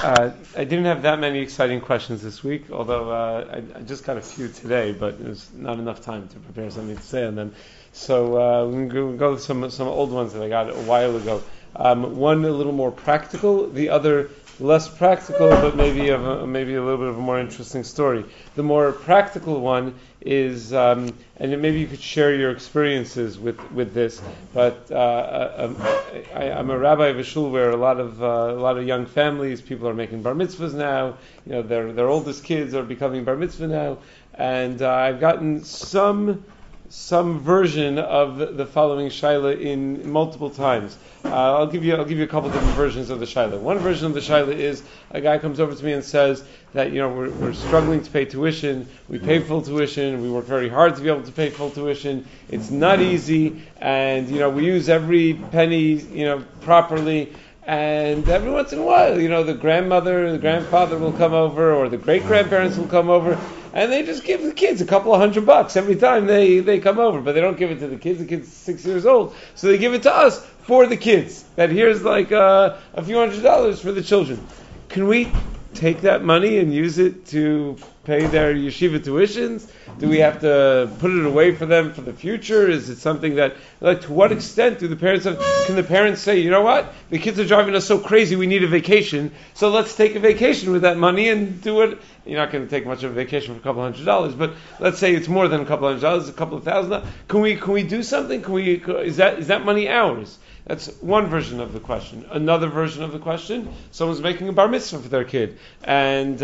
I didn't have that many exciting questions this week, although I just got a few today, but there's not enough time to prepare something to say on them. So we're going to go with some old ones that I got a while ago. One a little more practical, the other less practical, but maybe maybe a little bit of a more interesting story. The more practical one is, and maybe you could share your experiences with this. But I'm a rabbi of a shul where a lot of young families, people are making bar mitzvahs now. You know, their oldest kids are becoming bar mitzvah now, and I've gotten some version of the following shaila in multiple times. I'll give you a couple different versions of the shaila. One version of the shaila is a guy comes over to me and says that we're struggling to pay tuition. We pay full tuition. We work very hard to be able to pay full tuition. It's not easy, and we use every penny properly. And every once in a while, the grandmother, the grandfather will come over, or the great grandparents will come over, and they just give the kids a couple of $100 every time they come over. But they don't give it to the kids. The kid's 6 years old, so they give it to us for the kids. That here's like a few $100s for the children. Can we take that money and use it to pay their yeshiva tuitions? Do we have to put it away for them for the future? Is it something that, to what extent can the parents say, you know what, the kids are driving us so crazy, we need a vacation, so let's take a vacation with that money and do it. You're not going to take much of a vacation for a couple $100s, but let's say it's more than a couple $100s, a couple of $1,000. Can we do something? Is that money ours? That's one version of the question. Another version of the question: someone's making a bar mitzvah for their kid, and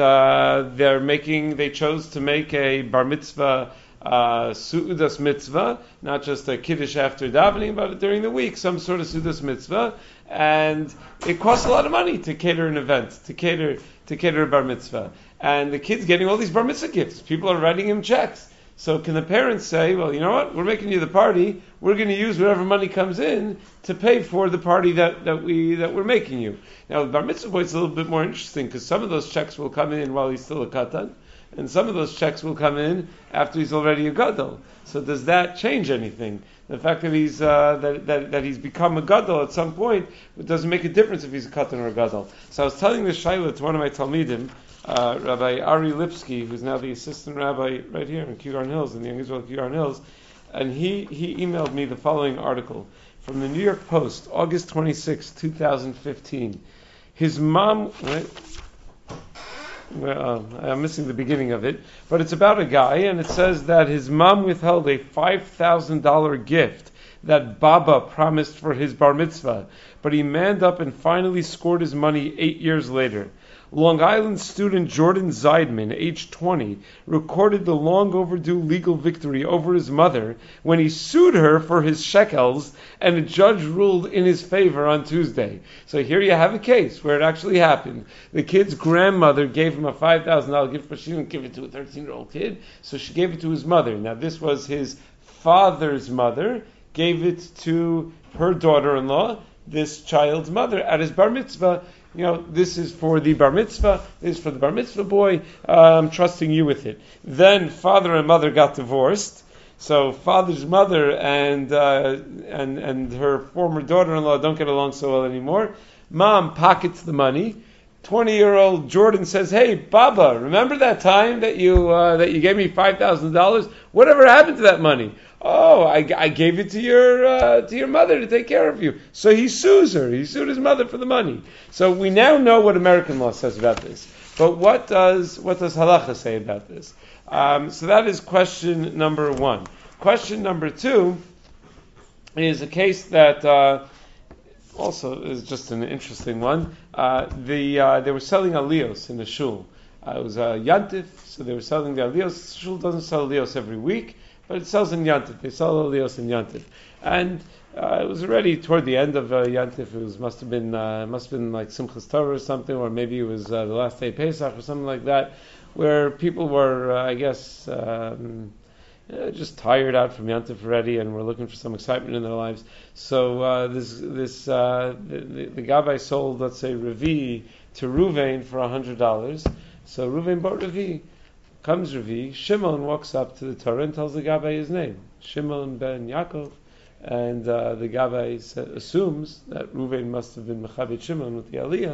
they chose to make a bar mitzvah su'udas mitzvah, not just a kiddush after davening, but during the week, some sort of su'udas mitzvah, and it costs a lot of money to cater an event, to cater a bar mitzvah, and the kid's getting all these bar mitzvah gifts. People are writing him checks. So can the parents say, well, you know what, we're making you the party, we're going to use whatever money comes in to pay for the party that we're making you. Now, the bar mitzvah boy is a little bit more interesting, because some of those checks will come in while he's still a katan, and some of those checks will come in after he's already a gadol. So does that change anything? The fact that he's that he's become a gadol at some point, it doesn't make a difference if he's a katan or a gadol. So I was telling this shaila to one of my talmidim, Rabbi Ari Lipsky, who's now the assistant rabbi right here in Kew Garden Hills, in the Young Israel Kew Garden Hills, and he emailed me the following article from the New York Post, August 26, 2015. His mom, I'm missing the beginning of it, but it's about a guy, and it says that his mom withheld a $5,000 gift that Baba promised for his bar mitzvah, but he manned up and finally scored his money 8 years later. Long Island student Jordan Zeidman, age 20, recorded the long overdue legal victory over his mother when he sued her for his shekels, and a judge ruled in his favor on Tuesday. So here you have a case where it actually happened. The kid's grandmother gave him a $5,000 gift, but she didn't give it to a 13-year-old kid, so she gave it to his mother. Now this was his father's mother, gave it to her daughter-in-law, this child's mother, at his bar mitzvah. This is for the bar mitzvah, this is for the bar mitzvah boy, I'm trusting you with it. Then father and mother got divorced, so father's mother and her former daughter-in-law don't get along so well anymore. Mom pockets the money. 20-year-old Jordan says, "Hey, Baba, remember that time that you gave me $5,000? Whatever happened to that money?" "Oh, I gave it to your mother to take care of you." So he sues her. He sued his mother for the money. So we now know what American law says about this. But what does halacha say about this? So that is question number one. Question number two is a case that also is just an interesting one. They were selling aliyos in the shul. It was yantif, so they were selling the aliyos. The shul doesn't sell aliyos every week, but it sells in yantif. They sell aliyos in yantif, and it was already toward the end of yantif. It must have been like Simchas Torah or something, or maybe it was the last day of Pesach or something like that, where people were, just tired out from yantif already, and were looking for some excitement in their lives. So the Gabbai sold, let's say, Revi to Ruvain for $100. So Ruvain bought Revi. Comes Revi, Shimon walks up to the Torah and tells the Gabbai his name, Shimon ben Yaakov, and the Gabbai assumes that Ruvain must have been Mechabit Shimon with the Aliyah,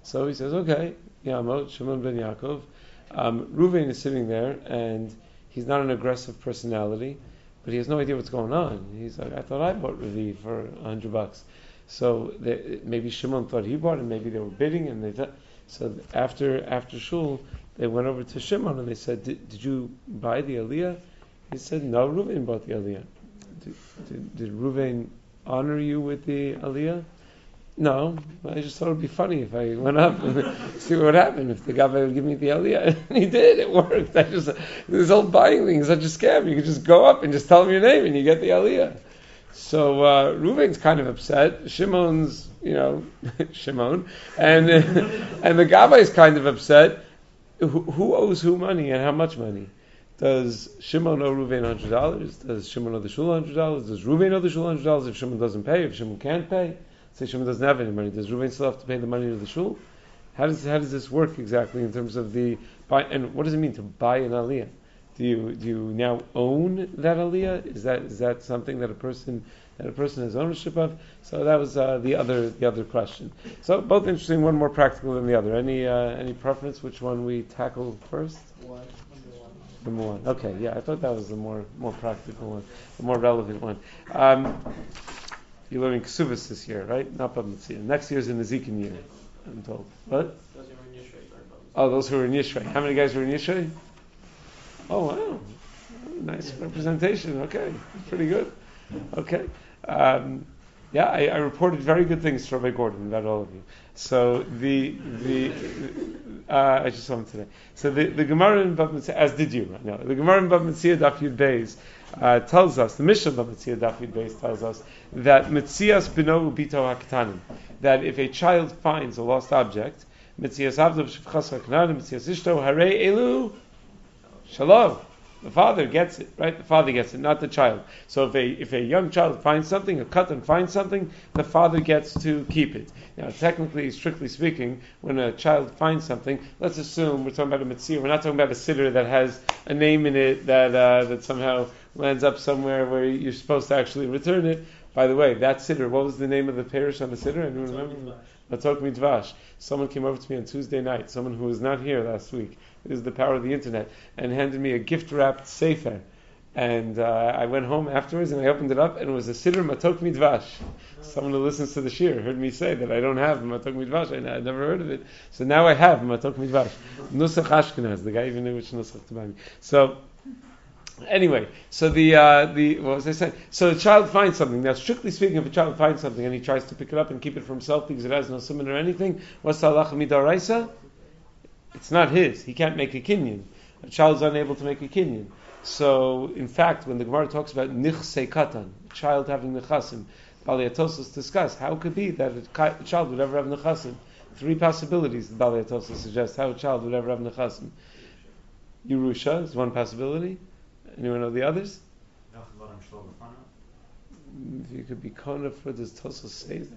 So he says, okay, Yamot, Shimon ben Yaakov. Reuven is sitting there, and he's not an aggressive personality, but he has no idea what's going on. He's like, I thought I bought Ravi for $100. So maybe Shimon thought he bought it, maybe they were bidding, and they thought. So after shul, they went over to Shimon and they said, did you buy the Aliyah? He said, no, Reuven bought the Aliyah. Did Reuven honor you with the Aliyah? No, I just thought it would be funny if I went up and see what happened, if the guy would give me the Aliyah. And he did, it worked. This whole buying thing is such a scam. You could just go up and just tell him your name and you get the Aliyah. So Reuven's kind of upset. Shimon's, Shimon. And the Gabbai is kind of upset. Who owes who money and how much money? Does Shimon owe Reuven $100? Does Shimon owe the shul $100? Does Reuven owe the shul $100 if Shimon doesn't pay? If Shimon can't pay? Say Shimon doesn't have any money. Does Reuven still have to pay the money to the shul? How does this work exactly in terms of the buy? And what does it mean to buy an aliyah? Do you now own that aliyah? Is that something that a person has ownership of? So that was the other question. So both interesting. One more practical than the other. Any preference? Which one we tackle first? Number one. Okay, yeah, I thought that was the more practical one, the more relevant one. You're learning Ksuvas this year, right? Not Bava Metzia. Next year's in the Zikin year, I'm told. What? Those who were in Yishrei. Oh, those who were in Yishrei. How many guys were in Yishrei? Oh, wow. Nice representation. Okay. Pretty good. Okay. I reported very good things to Rabbi Gordon about all of you. So I just saw him today. So the Gemara in Bava Metzia, as did you, right now, the Gemara in Bava Metzia Daf Yud Beis tells us, the Mishnah of Bava Metzia Daf Yud Beis tells us that Metzias bino ubito haktanim, that if a child finds a lost object, Metzias avdav shivchas haktanim, Metzias ishto harei elu shalom. The father gets it, right? The father gets it, not the child. So if a young child finds something, a katan finds something, the father gets to keep it. Now, technically, strictly speaking, when a child finds something, let's assume we're talking about a mitzvah. We're not talking about a siddur that has a name in it that somehow lands up somewhere where you're supposed to actually return it. By the way, that siddur, what was the name of the parish on the siddur? Anyone remember? Matok Midvash. Someone came over to me on Tuesday night, someone who was not here last week. This is the power of the internet, and handed me a gift-wrapped sefer. And I went home afterwards, and I opened it up, and it was a siddur Matok Midvash. Someone who listens to the shir heard me say that I don't have Matok Midvash. I'd never heard of it. So now I have Matok Midvash. Nusach Ashkenaz. The guy even knew which Nusach to buy me. So anyway, so the what was I saying? So the child finds something. Now, strictly speaking, if a child finds something and he tries to pick it up and keep it for himself because it has no summon or anything, what's the halacha midaraisa? It's not his. He can't make a kinyan. A child is unable to make a kinyan. So, in fact, when the Gemara talks about nichsei katan, a child having nechasim, Balei Atosos discuss how it could be that a child would ever have nechasim. 3 possibilities the Balei Atosos suggests how a child would ever have nechasim. Yerusha is one possibility. Anyone know the others? If you could be kona for, does Tosos say that?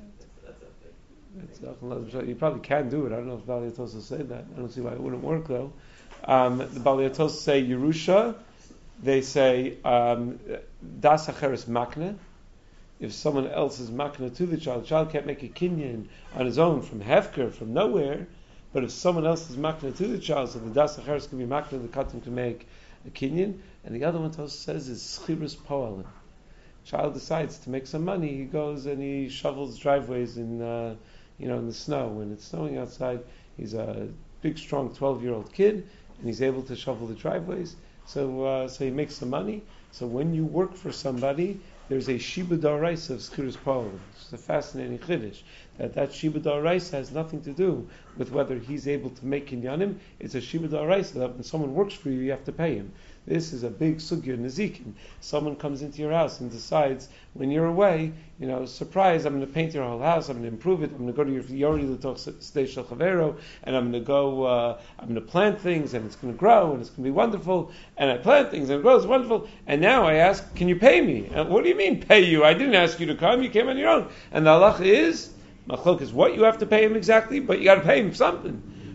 You probably can do it. I don't know if Balei Atosos say that. I don't see why it wouldn't work though. The Balei Atosos say Yerusha. They say das acheres makna. If someone else is makna to the child can't make a kinyan on his own from hefker, from nowhere. But if someone else is makna to the child, so the das acheres can be makna, the katan can make a kinyan. And the other one Tosos says is schirus poalim. Child decides to make some money. He goes and he shovels driveways in the snow. When it's snowing outside, he's a big, strong 12-year-old kid, and he's able to shovel the driveways. So he makes some money. So when you work for somebody, there's a Shiba D'Oraisa of Skiris Poland. It's a fascinating chiddush. That Shiba D'Oraisa has nothing to do with whether he's able to make kinyanim. It's a Shiba D'Oraisa that when someone works for you, you have to pay him. This is a big sugya nezikin. Someone comes into your house and decides when you're away, surprise, I'm going to paint your whole house, I'm going to improve it, I'm going to go to your Yori L'toch Sdei Shel Chavero, and I'm going to plant things, and it's going to grow, and it's going to be wonderful, and I plant things, and it grows wonderful, and now I ask, can you pay me? And what do you mean, pay you? I didn't ask you to come, you came on your own. And the halacha is, machlok is what you have to pay him exactly, but you got to pay him something.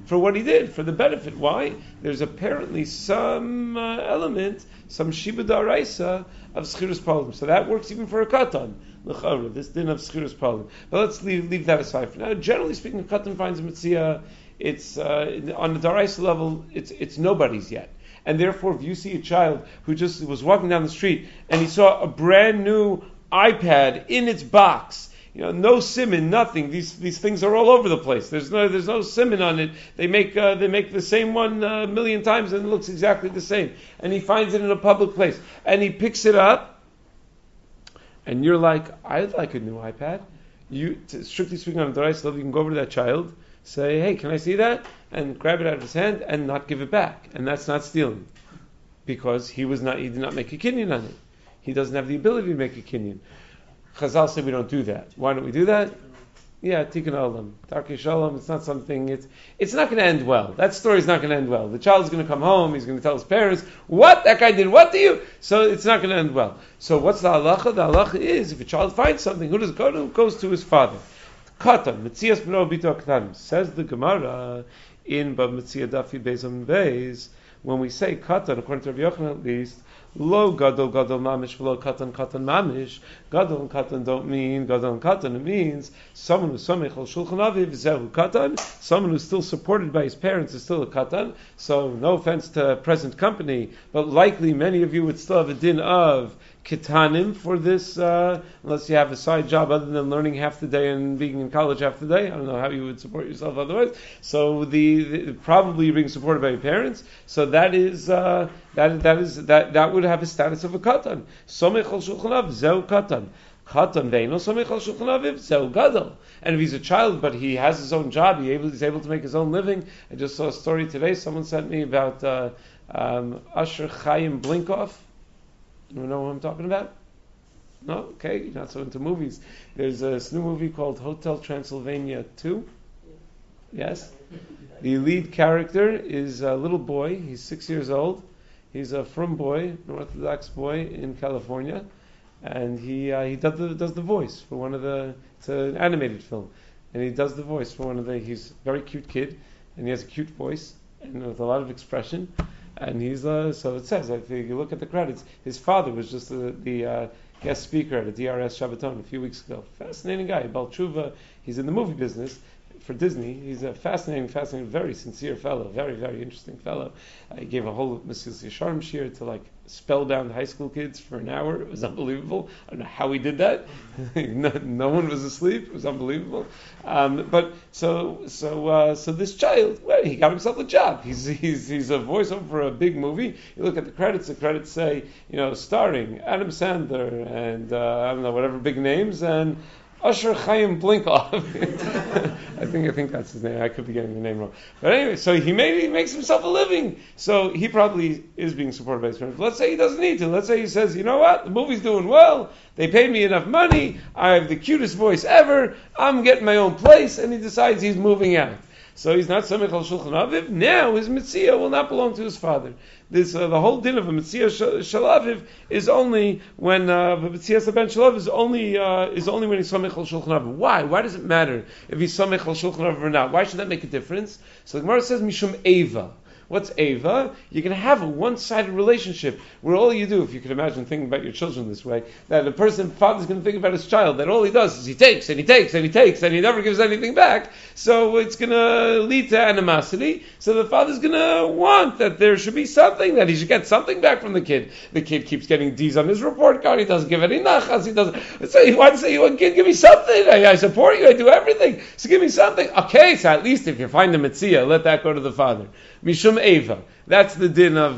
for what he did, for the benefit. Why? There's apparently some element, some shiba daraisa of schirus palim. So that works even for a katan. L'chara, this din of schirus palim. But let's leave that aside for now. Generally speaking, a katan finds a mitzvah. It's on the daraisa level. It's nobody's yet. And therefore, if you see a child who just was walking down the street and he saw a brand new iPad in its box, no siman, nothing. These things are all over the place. There's no siman on it. They make the same one a million times and it looks exactly the same. And he finds it in a public place and he picks it up, and you're like, I'd like a new iPad. Strictly speaking, on the right level, you can go over to that child, say, hey, can I see that? And grab it out of his hand and not give it back. And that's not stealing. Because he did not make a kinyan on it. He doesn't have the ability to make a kinyan. Chazal say we don't do that. Why don't we do that? Yeah, tikkun olam. Darkei shalom, it's not something, it's not going to end well. That story's not going to end well. The child's going to come home, he's going to tell his parents, what? That guy did what to you? So it's not going to end well. So what's the halacha? The halacha is, if a child finds something, who does it go to? It goes to his father. Katan, Metzias b'no bito katan. Says the Gemara in Bab Metzia Dafi Beis Beis, when we say katan, according to Rabbi Yochanan at least, lo gadol mamish, v'lo katan mamish. Gadol and katan don't mean gadol and katan. It means someone who's samech al shulchan aviv zehu katan. Someone who's still supported by his parents is still a katan. So no offense to present company, but likely many of you would still have a din of kitanim for this, unless you have a side job other than learning half the day and being in college half the day. I don't know how you would support yourself otherwise. So probably you're being supported by your parents. So that would have a status of a katan. Somech al shulchan aviv zeu katan. Katan veino somech al shulchan aviv zeu gadol. And if he's a child but he has his own job, he's able to make his own living. I just saw a story today. Someone sent me about Usher Chaim Blinkoff. You know what I'm talking about? No? Okay, you're not so into movies. There's a new movie called Hotel Transylvania 2. Yes? The lead character is a little boy. He's 6 years old. He's a frum boy, an Orthodox boy in California. And he does the voice for one of it's an animated film. And he does the voice for he's a very cute kid. And he has a cute voice and with a lot of expression. And he's so it says. If you look at the credits, his father was just the guest speaker at a DRS Shabbaton a few weeks ago. Fascinating guy, Baal Tshuva. He's in the movie business for Disney. He's a fascinating, very sincere fellow, very, very interesting fellow. He gave a whole Mesilas Yesharim shir to spellbound high school kids for an hour. It was unbelievable. I don't know how he did that. no one was asleep. It was unbelievable. But so this child, well, he got himself a job. He's a voiceover for a big movie. You look at the credits. The credits say, starring Adam Sandler and I don't know, whatever big names, and Usher Chaim Blinkoff. I think that's his name. I could be getting the name wrong. But anyway, so he makes himself a living. So he probably is being supported by his parents. Let's say he doesn't need to. Let's say he says, you know what? The movie's doing well. They paid me enough money. I have the cutest voice ever. I'm getting my own place. And he decides he's moving out. So he's not Samech al Shulchan Aviv. Now his Mitzvah will not belong to his father. This the whole din of a Mitzvah Shel Aviv is only when Mitzvah Ben Shel Aviv is only when he's Samech al Shulchan Aviv. Why? Why does it matter if he's Samech al Shulchan Aviv or not? Why should that make a difference? So the Gemara says Mishum Eva. What's Eva? You're going to have a one-sided relationship where all you do, if you can imagine thinking about your children this way, that a father's going to think about his child, that all he does is he takes and he takes and he takes and he never gives anything back. So it's going to lead to animosity. So the father's going to want that there should be something, that he should get something back from the kid. The kid keeps getting D's on his report card. He doesn't give any nachas. He doesn't. So he wants to say, kid, give me something. I support you. I do everything. So give me something. Okay, so at least if you find a mitzvah, let that go to the father. Mishum Eva. That's the din of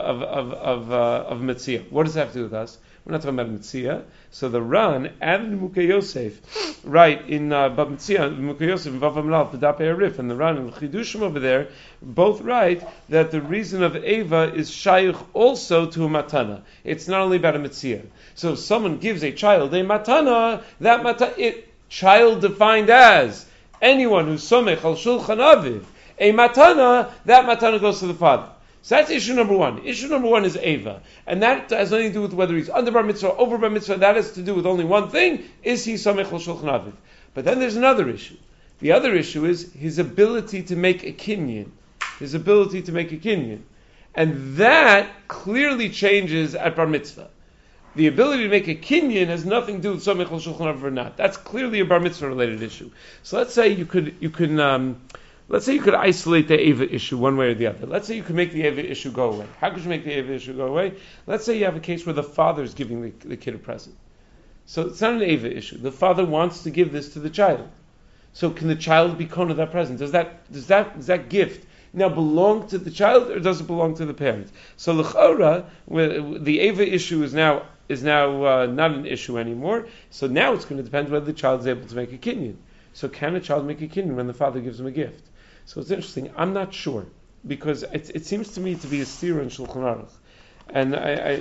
Metzia. What does that have to do with us? We're not talking about Metzia. So the Ran and Mukhe Yosef, right, in Bab Metzia, Mukhe Yosef, Vav Amlal, Pedapei Arif, and the Ran and Chidushim over there, both write that the reason of Eva is shaykh also to a matana. It's not only about a Metzia. So if someone gives a child a matana, that matana, child defined as anyone who's somech al shulchan aviv, a matana, that matana goes to the father. So that's issue number one. Issue number one is Eva. And that has nothing to do with whether he's under bar mitzvah or over bar mitzvah. That has to do with only one thing. Is he samech al shulchan aviv? But then there's another issue. The other issue is his ability to make a kinyan. His ability to make a kinyan. And that clearly changes at bar mitzvah. The ability to make a kinyan has nothing to do with somech al shulchan aruch or not. That's clearly a bar mitzvah related issue. So let's say you could isolate the Eva issue one way or the other. Let's say you could make the Eva issue go away. How could you make the Eva issue go away? Let's say you have a case where the father is giving the kid a present. So it's not an Eva issue. The father wants to give this to the child. So can the child be kona that present? Does that gift now belong to the child or does it belong to the parent? So l'chora, the Eva issue is now not an issue anymore. So now it's going to depend whether the child is able to make a kinyan. So can a child make a kinyan when the father gives him a gift? So it's interesting. I'm not sure because it seems to me to be a steer in Shulchan Aruch, and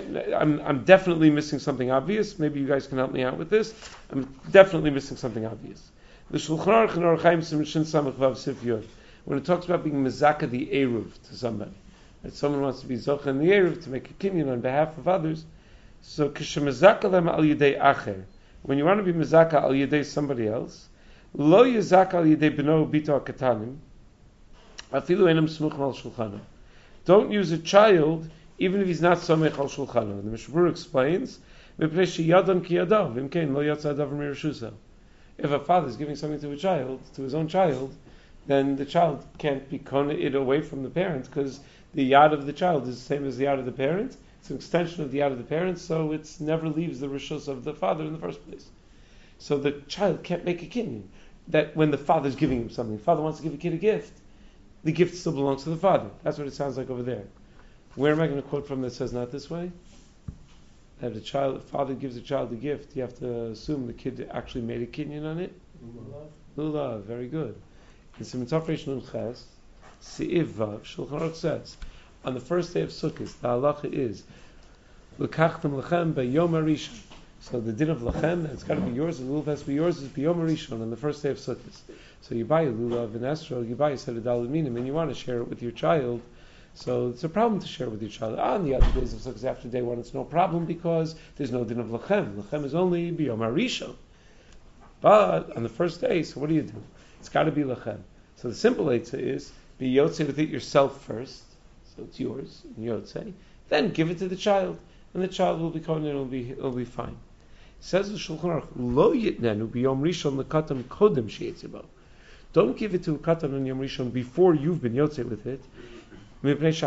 I'm definitely missing something obvious. Maybe you guys can help me out with this. I'm definitely missing something obvious. The Shulchan Aruch in Orach Chaim Siman Shin Samach Vav Sif Yod, when it talks about being mezaka the eruv to somebody, that someone wants to be zocha in the eruv to make a kinyan on behalf of others. So k'shemezaka lem al yedei acher, when you want to be mezaka al yedei somebody else, lo yezaka al yedei beno bito katanim, afilu enam smuchim al shulchano. Don't use a child even if he's not somech al shulchano. The Mishnah Berurah explains, mipnei sheyadon ki yadav, imkein lo yatsa adav mirushusa. If a father is giving something to a child, to his own child, then the child can't be kona it away from the parent because the yad of the child is the same as the yad of the parent. It's an extension of the yad of the parent, so it never leaves the rishus of the father in the first place. So the child can't make a kinyan. That when the father is giving him something, the father wants to give a kid a gift, the gift still belongs to the father. That's what it sounds like over there. Where am I going to quote from that says not this way? That the father gives a child a gift, you have to assume the kid actually made a kinyan on it. Lulav, very good. In Simon Reish Nun Ches, Se'iv Vav, Shulchan Aruch says, on the first day of Sukkot, the halacha is L'kachtem lechem b'yom harishon. So the din of lechem, it's got to be yours. The lulav has to be yours. Is b'yom harishon on the first day of Sukkot. So you buy a lulav in Esrog, you buy a set of daled minim, and you want to share it with your child. So it's a problem to share with your child. On the other days of Sukkot after day one, it's no problem because there's no din of lechem. Lechem is only b'yom harishon. But on the first day, so what do you do? It's got to be lechem. So the simple answer is be yotzei with it yourself first. So it's yours, yotzei. Then give it to the child, and the child will be kona, and it'll be fine. It says the Shulchan Aruch, lo yitnenu b'yom rishon lekatam kodem sheyitzebo. Don't give it to a katan on Yom Rishon before you've been yotzei with it. Because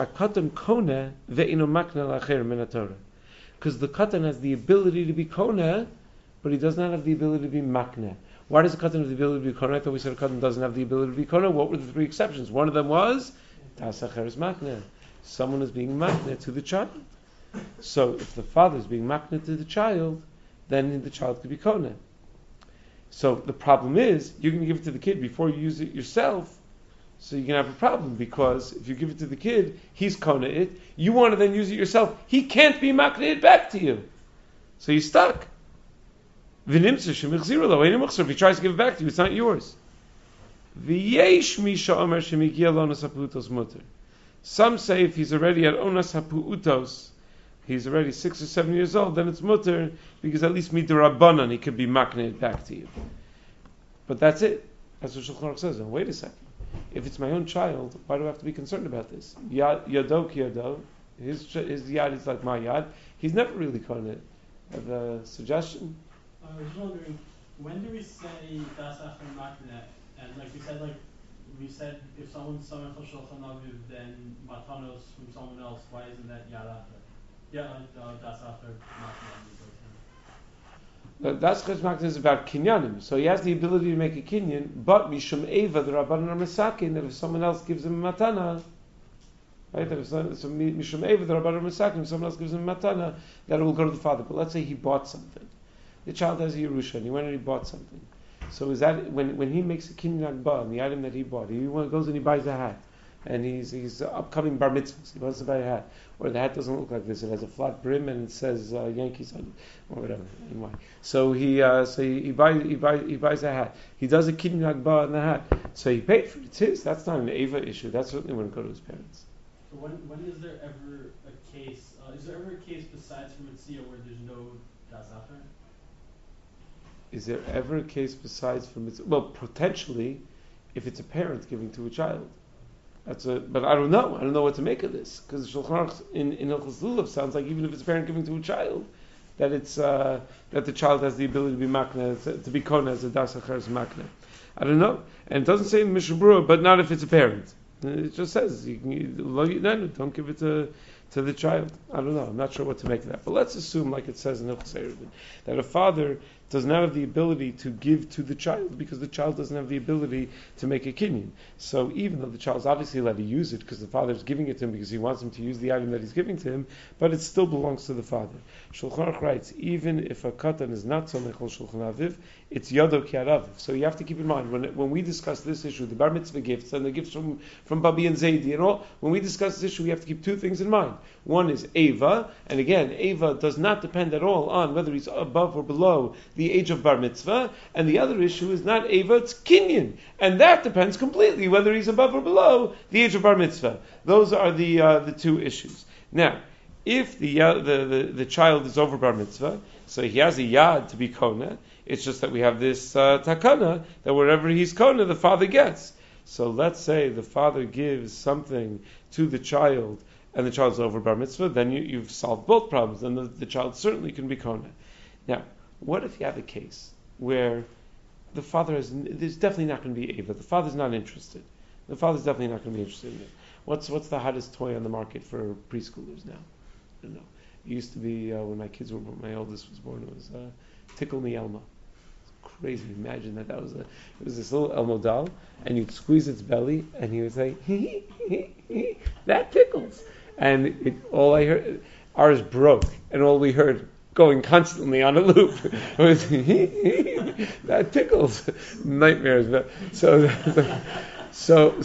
the katan has the ability to be kona, but he does not have the ability to be makne. Why does the katan have the ability to be kona? I thought we said a katan doesn't have the ability to be kona. What were the three exceptions? One of them was das acher is makne. Someone is being makne to the child. So if the father is being makne to the child, then the child could be kona. So the problem is you're going to give it to the kid before you use it yourself. So you're going to have a problem because if you give it to the kid, he's kona it. You want to then use it yourself. He can't be makne it back to you. So you're stuck. If he tries to give it back to you, it's not yours. Some say if he's already at onas hapu'utos, he's already 6 or 7 years old, then it's mutter, because at least midrabanan he could be makne it back to you. But that's it. That's what Shulchan Aruch says. And wait a second. If it's my own child, why do I have to be concerned about this? Yado ki yado. His yad is like my yad. He's never really kona it. Have a suggestion? I was wondering, when do we say das acher makne? And like we said, if someone's samech al shulchan aviv, then matanos from someone else. Why isn't that yad acher? Yeah, das acher makne. Das acher makne is about kinyanim, so he has the ability to make a kinyan. But mishum eva the rabbanan are mesakin that if someone else gives him a matana, right? That if mishum eva the rabbanan are mesakin, if someone else gives him a matana, that it will go to the father. But let's say he bought something. The child has a Yerusha, and he went and he bought something. So is that when he makes a kinyan agba on the item that he bought, he goes and he buys a hat, and he's upcoming bar mitzvahs. He wants to buy a hat, or the hat doesn't look like this; it has a flat brim and it says Yankees on it, or whatever. Anyway, so he buys a hat. He does a kinyan agba on the hat, so he paid for it. It's his. That's not an eva issue. That certainly wouldn't go to his parents. So when is there ever a case? Is there ever a case besides from Mitzia where there's no das acher? Is there ever a case besides from Mitzvah? Well, potentially, if it's a parent giving to a child. But I don't know. I don't know what to make of this, because Shulchan Aruch in Hilchos Lulav sounds like even if it's a parent giving to a child, that it's that the child has the ability to be makna, to be kona as a das acheres makna. I don't know, and it doesn't say in Mishnah Berurah, but not if it's a parent. It just says don't give it to the child. I don't know. I'm not sure what to make of that. But let's assume, like it says in Hilchos Eruvin, that a father does not have the ability to give to the child because the child doesn't have the ability to make a kinyan. So even though the child's obviously allowed to use it because the father's giving it to him because he wants him to use the item that he's giving to him, but it still belongs to the father. Shulchan Aruch writes, even if a katan is not somech al shulchan aviv, it's yado ki araviv. So you have to keep in mind, when we discuss this issue, the bar mitzvah gifts and the gifts from Babi and Zaidi and all, when we discuss this issue, we have to keep two things in mind. One is Ava, and again, Ava does not depend at all on whether he's above or below the age of bar mitzvah, and the other issue is not Ava, it's kinyan, and that depends completely whether he's above or below the age of bar mitzvah. Those are the two issues. Now, if the child is over bar mitzvah, so he has a yad to be kona, it's just that we have this takana, that wherever he's kona, the father gets. So let's say the father gives something to the child, and the child's over bar mitzvah, then you've solved both problems, and the child certainly can be kona. Now, what if you have a case where the father there's definitely not going to be Ava, the father's not interested. The father's definitely not going to be interested in it. What's the hottest toy on the market for preschoolers now? I don't know. It used to be, when my oldest was born, it was Tickle Me Elmo. It's crazy. Imagine it was this little Elmo doll, and you'd squeeze its belly, and he would say, that tickles. And all I heard, ours broke, and all we heard going constantly on a loop was, that tickles. Nightmares. So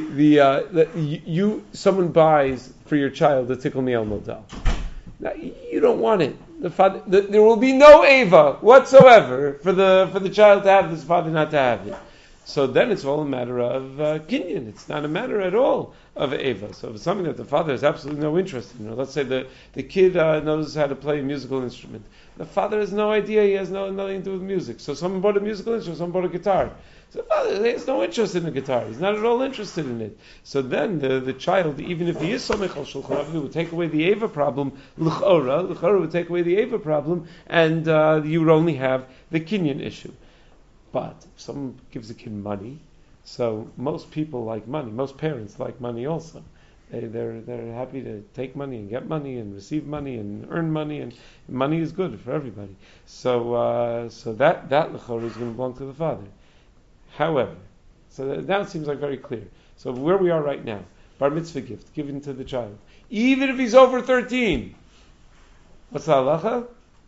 someone buys for your child a Tickle Me Elmo doll. Now, you don't want it. There will be no Ava whatsoever for the child to have this, father not to have it. So then it's all a matter of kinyan. It's not a matter at all of Ava. So if it's something that the father has absolutely no interest in, let's say the kid knows how to play a musical instrument. The father has no idea, he has nothing to do with music. So someone bought a musical instrument, someone bought a guitar. So the father has no interest in the guitar. He's not at all interested in it. So then the child, even if he is somech al shulchan aviv, would take away the Ava problem, l'chora would take away the Ava problem, and you would only have the kinyan issue. But if someone gives a kid money, so most people like money, most parents like money also. They're happy to take money and get money and receive money and earn money, and money is good for everybody. So that l'chora is going to belong to the father. However, so now it seems like very clear. So where we are right now, bar mitzvah gift given to the child, even if he's over 13, what's the halacha?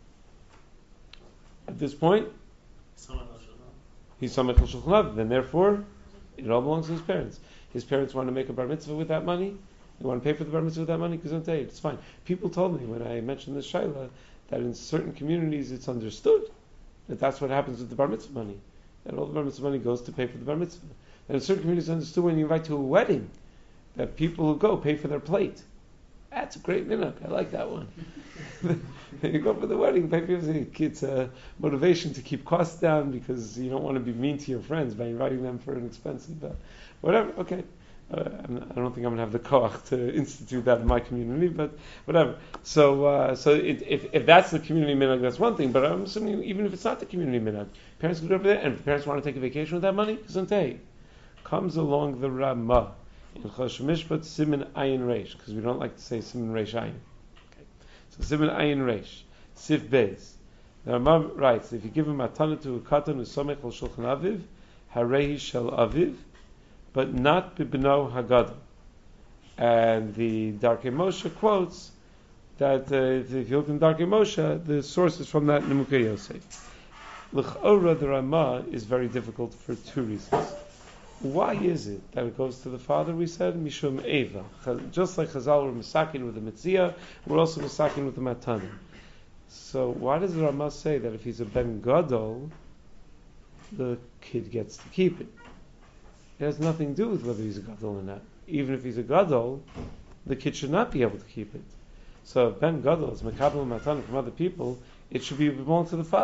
At this point, he's samech al shulchan aviv, and therefore it all belongs to his parents. His parents want to make a bar mitzvah with that money. They want to pay for the bar mitzvah with that money. It's fine. People told me when I mentioned this shaila that in certain communities it's understood that that's what happens with the bar mitzvah money. That all the bar mitzvah money goes to pay for the bar mitzvah. And in certain communities it's understood when you invite to a wedding that people who go pay for their plate. That's a great minhag. I like that one. You go for the wedding, pay for it's a motivation to keep costs down because you don't want to be mean to your friends by inviting them for an expensive whatever. Okay. I don't think I'm going to have the koach to institute that in my community, but whatever. So if that's the community minhag, that's one thing. But I'm assuming even if it's not the community minhag, parents go over there, and if the parents want to take a vacation with that money, comes along the Ramah in Chosh Mishpat Siman Ayin Reish, because we don't like to say Siman Reish Ayin. Okay. So Siman Ayin Reish, Sif Beis. The Ramah writes, if you give him matana to a katan who's somech al shulchan aviv, harehi shel aviv, but not bibno hagadol. And the Darkei Moshe quotes that if you look in Darkei Moshe, the source is from that Nimukei Yosef. L'chora, the Ramah is very difficult for two reasons. Why is it that it goes to the father? We said Mishum Eva. Just like Chazal were Masakin with the Metzia, we're also Masakin with the Matana. So why does the Ramah say that if he's a Ben Gadol, the kid gets to keep it? It has nothing to do with whether he's a Gadol or not. Even if he's a Gadol, the kid should not be able to keep it. So if Ben Gadol is Mekabel Matana from other people, it should belong to the father.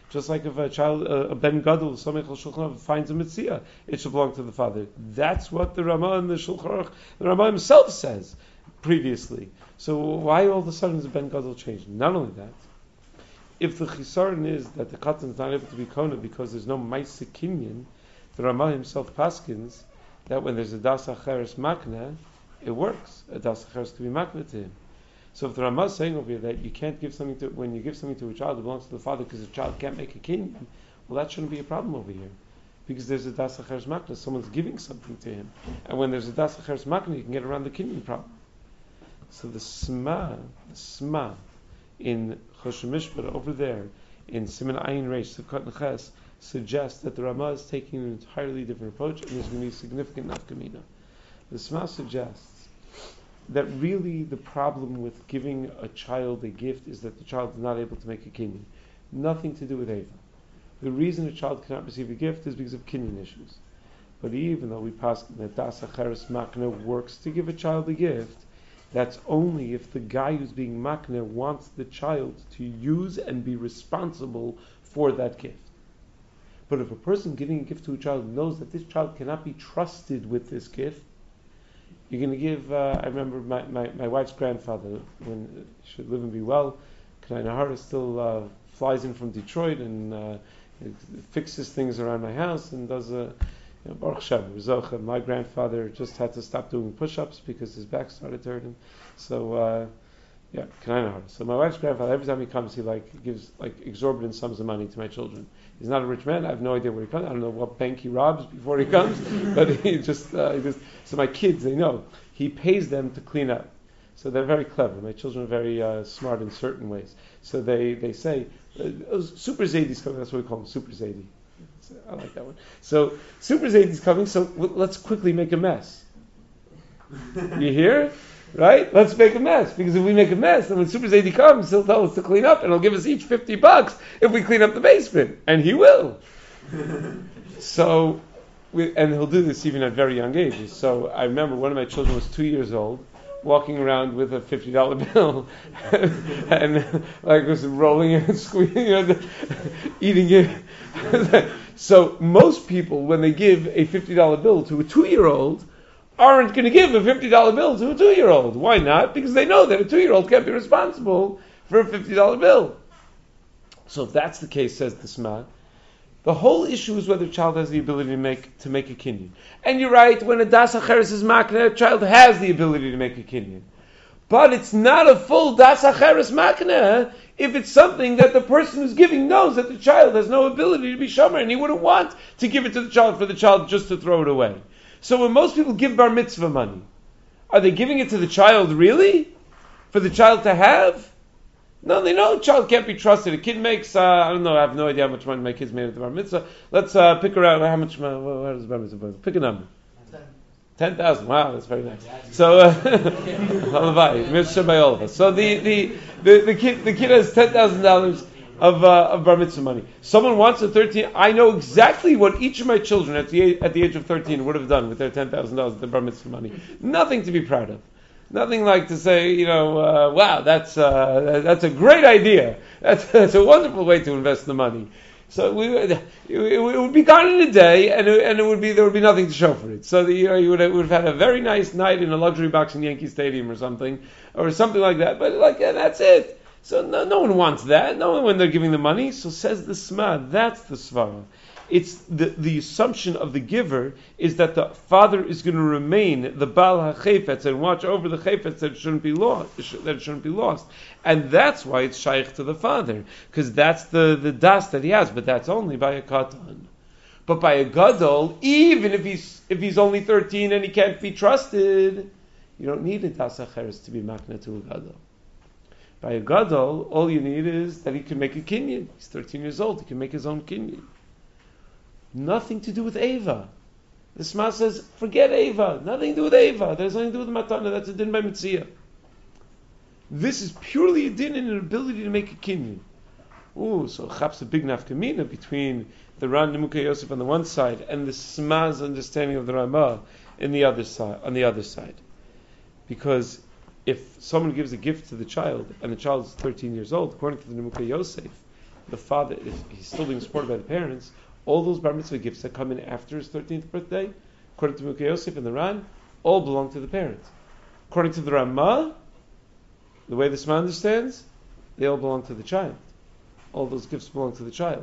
Just like if a child, a ben gadol, Samech al Shulchan Aruch, finds a mitzvah, it should belong to the father. That's what the Ramah and the Shulchan Aruch, the Ramah himself says previously. So why all of a sudden is the ben gadol changed? Not only that, if the chisaron is that the katan is not able to be kona because there's no ma'aseh kinyan, the Ramah himself paskins that when there's a das acheres makna, it works. A das acheres to be makna to him. So if the Ramah is saying over here that you can't give something to, when you give something to a child, it belongs to the father because the child can't make a kinyan, well, that shouldn't be a problem over here. Because there's a das acheres makna, someone's giving something to him. And when there's a das acheres makna, you can get around the kinyan problem. So the sma in Choshen Mishpat over there, in Siman Ayin Reish, Sukkot Neches, suggests that the Ramah is taking an entirely different approach and there's going to be significant nafkamina. The Sma suggests that really the problem with giving a child a gift is that the child is not able to make a kinyan. Nothing to do with Eva. The reason a child cannot receive a gift is because of kinyan issues. But even though we pass that Das Acheres Makna works to give a child a gift, that's only if the guy who's being makna wants the child to use and be responsible for that gift. But if a person giving a gift to a child knows that this child cannot be trusted with this gift, you're going to give, I remember my wife's grandfather, when she should live and be well, Kanai Nahara still flies in from Detroit and fixes things around my house and does Baruch Shem, Rizocha. My grandfather just had to stop doing push-ups because his back started to hurt him. So, So my wife's grandfather, every time he comes, he gives exorbitant sums of money to my children. He's not a rich man. I have no idea where he comes. I don't know what bank he robs before he comes, but he just. So my kids, they know he pays them to clean up. So they're very clever. My children are very smart in certain ways. So they say, Super Zaydi's coming. That's what we call him, Super Zaydi. I like that one. So Super Zaydi's coming, so let's quickly make a mess. You hear? Right? Let's make a mess. Because if we make a mess, then when Super Zaydi comes, he'll tell us to clean up and he'll give us each $50 if we clean up the basement. And he will. So, and he'll do this even at very young ages. So I remember one of my children was 2 years old, walking around with a $50 bill and was rolling it and squeezing, eating it. So most people, when they give a $50 bill to a 2-year-old, aren't going to give a $50 bill to a 2-year-old. Why not? Because they know that a 2-year-old can't be responsible for a $50 bill. So if that's the case, says the Sma, the whole issue is whether a child has the ability to make a kinyan. And you're right, when a das acheres is makna, a child has the ability to make a kinyan. But it's not a full das acheres makna if it's something that the person who's giving knows that the child has no ability to be shomer, and he wouldn't want to give it to the child for the child just to throw it away. So when most people give bar mitzvah money, are they giving it to the child really? For the child to have? No, they know a child can't be trusted. A kid makes, I don't know, I have no idea how much money my kids made at the bar mitzvah. Let's pick around how much money, what is bar mitzvah? Pick a number. 10,000. Wow, that's very nice. So, so the kid has $10,000 of bar mitzvah money. Someone wants a 13. I know exactly what each of my children at the age of 13 would have done with their $10,000 of the bar mitzvah money. Nothing to be proud of. Nothing like to say, wow, that's a great idea. That's a wonderful way to invest the money. So it would be gone in a day, and there would be nothing to show for it. So you would have had a very nice night in a luxury box in Yankee Stadium or something like that. But that's it. So no one wants that. No one when they're giving the money. So says the Sma, that's the Svara. It's the assumption of the giver is that the father is going to remain the Baal HaChefetz and watch over the Chefetz that it shouldn't be lost. And that's why it's shaykh to the father, because that's the das that he has, but that's only by a katan. But by a gadol, even if he's only 13 and he can't be trusted, you don't need a das acheres to be makna to a gadol. By a gadol, all you need is that he can make a kinyan. He's 13 years old, he can make his own kinyan. Nothing to do with Eva. The Sma says, forget Eva. Nothing to do with Eva. There's nothing to do with Matana. That's a din by Mitzvah. This is purely a din in an ability to make a kinyan. So chaps a big nafkamina between the Ran Nimukei Yosef on the one side and the Sma's understanding of the Ramah on the other side. Because if someone gives a gift to the child and the child is 13 years old, according to the Nimukei Yosef, the father, if he's still being supported by the parents, all those bar mitzvah gifts that come in after his 13th birthday, according to Mukhe Yosef and the Ran, all belong to the parents. According to the Ramah, the way this man understands, they all belong to the child. All those gifts belong to the child.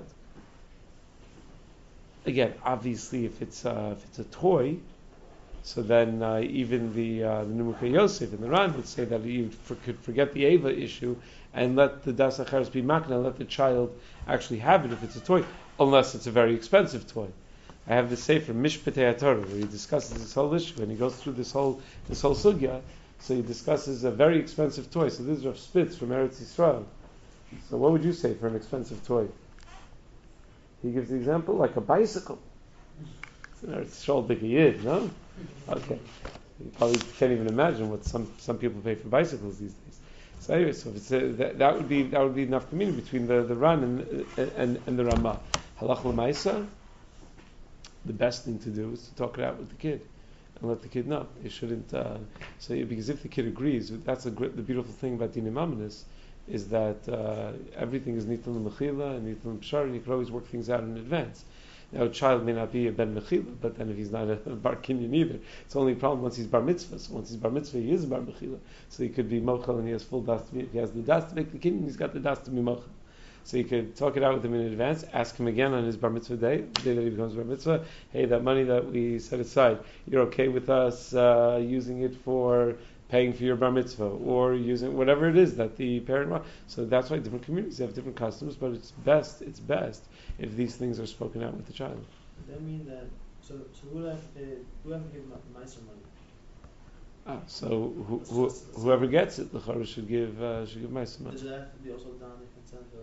Again, obviously, if it's a toy, so then even the Nimukei Yosef and the Ran would say that you could forget the Eva issue and let the Das Acharis be makna, let the child actually have it if it's a toy, unless it's a very expensive toy. I have the Sefer Mishpatei HaTorah where he discusses this whole issue and he goes through this whole sugya. So he discusses a very expensive toy. So this is Rav Spitz from Eretz Yisrael. So what would you say for an expensive toy? He gives the example like a bicycle. It's an Eretz Yisrael big yid, no? Okay. You probably can't even imagine what some people pay for bicycles these days. So anyway, so if it's that would be enough community between the Ran and the Ramah. Halach l'maisa, the best thing to do is to talk it out with the kid and let the kid know. They shouldn't say, because if the kid agrees, that's the beautiful thing about Dinei Mamonos is that everything is nitan l'mechila and nitan l'pshar, and you can always work things out in advance. Now, a child may not be a ben mechila, but then if he's not a bar kinyan either, it's only a problem once he's bar mitzvah. So once he's bar mitzvah, he is a bar mechila. So he could be mochel and he has full das. If he has the das to make the kinyan, he's got the das to be mochel. So you could talk it out with him in advance, ask him again on his bar mitzvah day, the day that he becomes bar mitzvah, hey, that money that we set aside, you're okay with us using it for paying for your bar mitzvah, or using whatever it is that the parent wants. So that's why different communities have different customs, but it's best if these things are spoken out with the child. Does that mean that, so who have to give Meiser money? So whoever gets it, the Chara should give Meiser money. Does it have to be also done in consent of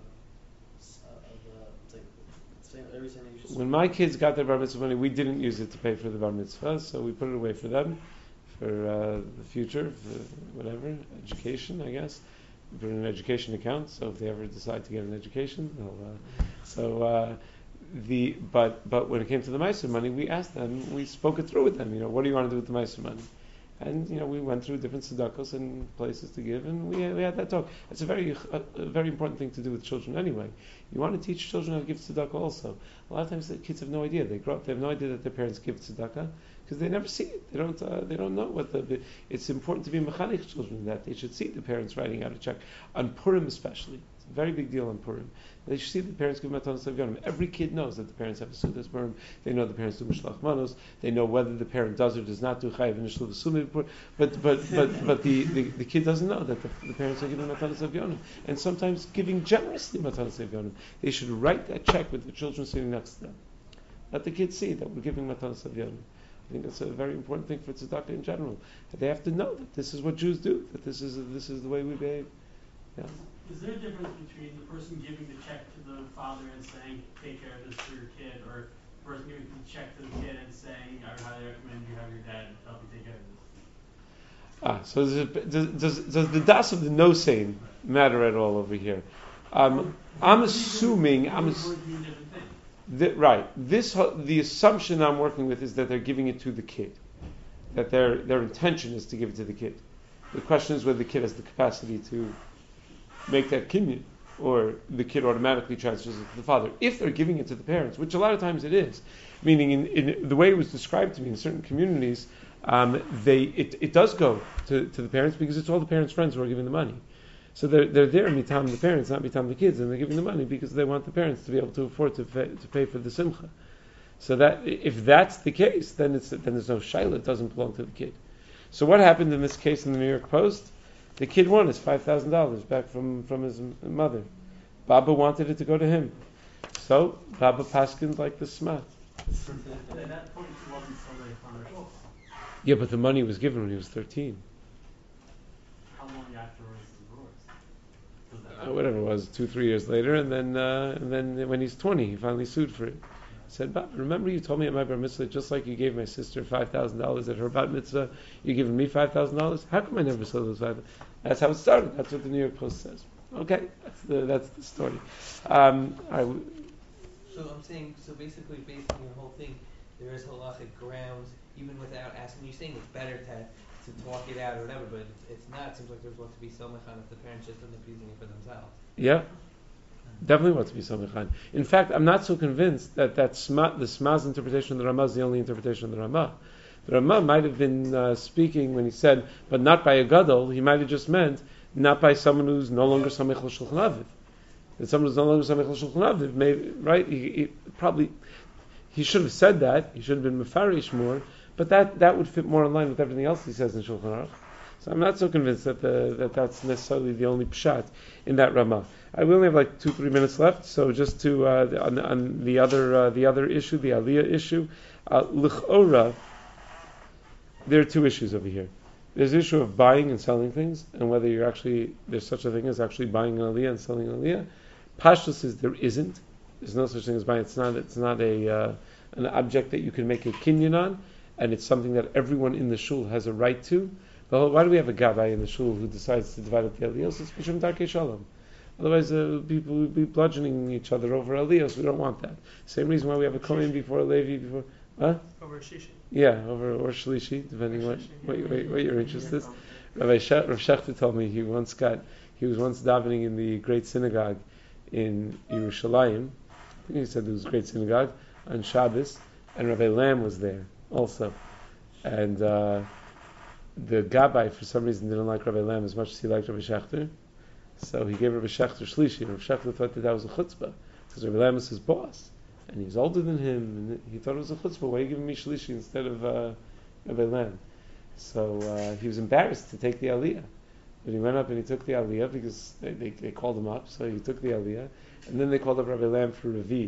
every Sunday you should? When my kids got their bar mitzvah money, we didn't use it to pay for the bar mitzvah, so we put it away for them, for the future, for whatever, education, I guess. We put it in an education account, so if they ever decide to get an education, but when it came to the Meiser money, we asked them, we spoke it through with them, what do you want to do with the Meiser money? And we went through different tzedakos and places to give, and we had that talk. It's a very important thing to do with children anyway. You want to teach children how to give tzedakah also. A lot of times the kids have no idea. They grow up, they have no idea that their parents give tzedakah because they never see it. They don't know what it's important to be mechanech children that they should see the parents writing out a check on Purim especially. It's a very big deal on Purim. They should see the parents give matanos avyonim. Every kid knows that the parents have a sudas Purim. They know the parents do mishlach manos. They know whether the parent does or does not do chayiv and nishlu v'sumi. But the kid doesn't know that the parents are giving matanos avyonim, and sometimes giving generously matanos avyonim. They should write that check with the children sitting next to them. Let the kids see that we're giving matanos avyonim. I think that's a very important thing for tzedakah in general. They have to know that this is what Jews do. That this is the way we behave. Yeah. Is there a difference between the person giving the check to the father and saying, take care of this for your kid, or the person giving the check to the kid and saying, I highly recommend you have your dad help you take care of this? So does the das of the no saying matter at all over here? I'm assuming the assumption I'm working with is that they're giving it to the kid, that their intention is to give it to the kid. The question is whether the kid has the capacity to make that kinyan, or the kid automatically transfers it to the father. If they're giving it to the parents, which a lot of times it is, meaning in the way it was described to me in certain communities, it does go to the parents because it's all the parents' friends who are giving the money. So they're there mitam the parents, not mitam the kids, and they're giving the money because they want the parents to be able to afford to pay for the simcha. So that if that's the case, then there's no shaila. It doesn't belong to the kid. So what happened in this case in the New York Post? The kid won his $5,000 back from his mother. Baba wanted it to go to him. So Baba paskined like the smart. At that point, he wasn't still on their shoulder. Yeah, but the money was given when he was 13. How long afterwards was the divorce? Whatever it was, 2-3 years later, and then when he's 20, he finally sued for it. He said, Baba, remember you told me at my bar mitzvah, just like you gave my sister $5,000 at her bat mitzvah, you're giving me $5,000? How come I never saw those $5,000? That's how it started. That's what the New York Post says. Okay, that's the story. So I'm saying, basically based on your whole thing, there is halachic grounds, even without asking. You're saying it's better to talk it out or whatever, but it's not. It seems like there's what to be so much on if the parents just end up using it for themselves. Yeah. Definitely wants to be Samichan. In fact, I'm not so convinced that the Smaz interpretation of the Ramah is the only interpretation of the Ramah. The Ramah might have been speaking when he said, but not by a Gadol, he might have just meant, not by someone who's no longer Samich L'Shulchan Aviv. That someone who's no longer Samich L'Shulchan Aviv, maybe, right? He should have said that, he should have been Mefarish more, but that would fit more in line with everything else he says in Shulchan Aruch. So I'm not so convinced that that's necessarily the only pshat in that Ramah. I will only have like 2-3 minutes left, so just to on the other issue, the Aliyah issue, L'chora, there are two issues over here. There's the issue of buying and selling things, and whether there's such a thing as actually buying an Aliyah and selling an Aliyah. Pashtus says there isn't. There's no such thing as buying. It's not an object that you can make a kinyan on, and it's something that everyone in the shul has a right to. Why do we have a gabbai in the shul who decides to divide up the aliyos? It's b'shem darkei shalom. Otherwise, people would be bludgeoning each other over aliyos. We don't want that. Same reason why we have a kohen before a levi before. Huh? Over shishi. Yeah, or shlishi, depending what your interest is. Rav Shechter told me he was once davening in the great synagogue in Yerushalayim. I think he said it was a great synagogue on Shabbos, and Rabbi Lamb was there also, and the Gabbai for some reason didn't like Rabbi Lamb as much as he liked Rabbi Shechter, so he gave Rabbi Shechter shlishi. Rabbi Shechter thought that was a chutzpah because Rabbi Lamb was his boss and he's older than him, and he thought it was a chutzpah. Why are you giving me shlishi instead of Rabbi Lamb? So he was embarrassed to take the aliyah, but he went up and he took the aliyah because they called him up, so he took the aliyah, and then they called up Rabbi Lamb for Ravi.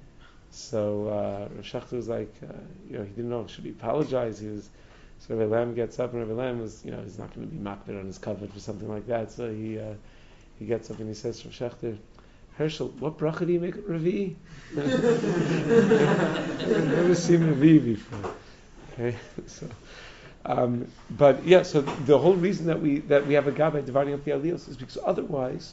So Rav Shechter was like, he didn't know, should he apologize? So Rabbi Lamb gets up, and Rabbi Lamb was, he's not going to be makbid on his covet or something like that. So he gets up and he says to Rav Shechter, Herschel, what bracha do you make at Ravi? I've never seen Ravi before. Okay, so. So the whole reason that we have a gabbai dividing up the aliyos is because otherwise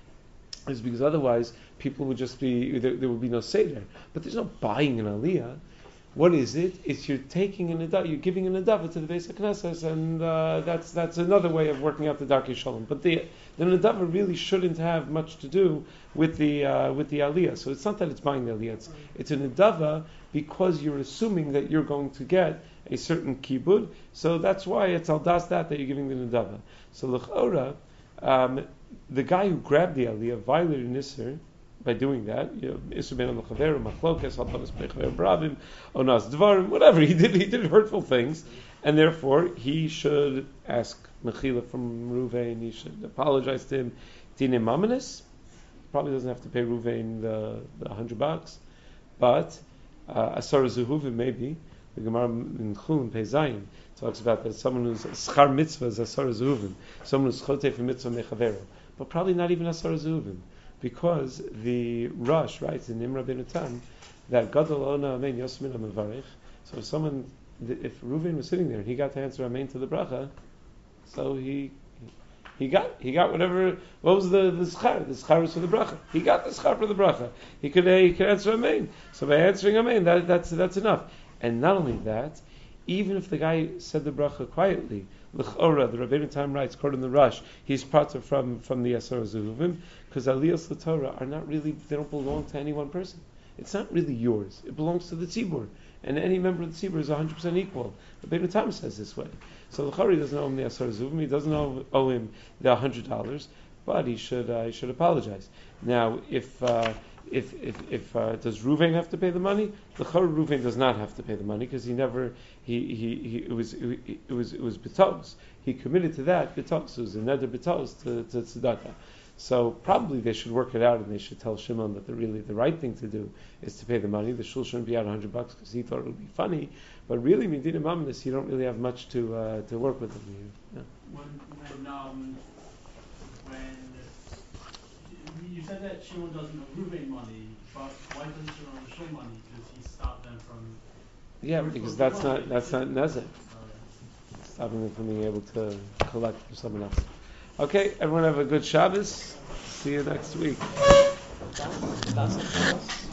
people would just be, there would be no seder. But there's no buying an aliyah. What is it? It's you're taking you're giving an nedava to the Beis HaKnesses, and that's another way of working out the Darkei Shalom. But the nedava really shouldn't have much to do with the aliyah. So it's not that it's buying the aliyah. It's a nedava because you're assuming that you're going to get a certain kibud. So that's why it's al das that you're giving the nedava. So l'chora, the guy who grabbed the aliyah violated Nisr by doing that. Isur ben al-chaver, machlokes, halpanas bechaver bravim, onas dvarim, whatever he did hurtful things, and therefore he should ask mechila from Ruvain. He should apologize to him. Dine mamanis probably doesn't have to pay Ruvain the $100, but asar zuhuvim maybe. The Gemara in Chulin Pei Zayin talks about that someone who's schar mitzvah is asar zuhuvim, someone who's chotei for mitzvah mechavero, but probably not even asar zuhuvim. Because the Rosh writes in Nimra ben Utan that Gadol Ona Amen Yosmin Amavarich. So if Reuven was sitting there and he got to answer Amen to the bracha, so he got whatever. What was the schar? The schar was for the bracha. He got the schar for the bracha. He could answer Amen. So by answering Amen, that's enough. And not only that, even if the guy said the bracha quietly, l'chora, the Rabbeinu Tam writes, according to the Rush, he's parted from the Asar Zehuvim, because Aliyos l'Torah are not really, they don't belong to any one person. It's not really yours. It belongs to the tzibur, and any member of the tzibur is 100% equal. Rabbeinu Tam says this way. So l'chora, he doesn't owe him the Asar Zehuvim, he doesn't owe him the $100, but he should apologize. Now, if does Reuven have to pay the money? The L'chora Reuven does not have to pay the money because it was betos. He committed to that betos. It was a neder betos to tzedakah. So probably they should work it out and they should tell Shimon that the right thing to do is to pay the money. The shul shouldn't be out $100 because he thought it would be funny. But really, Medina Mamnis, you don't really have much to work with him. Yeah. When you said that Shimon doesn't owe Reuven money, but why doesn't Shimon owe the shul money? Because he stopped them from. Yeah, because that's not nezek. Stopping them from being able to collect from someone else. Okay, everyone have a good Shabbos. See you next week.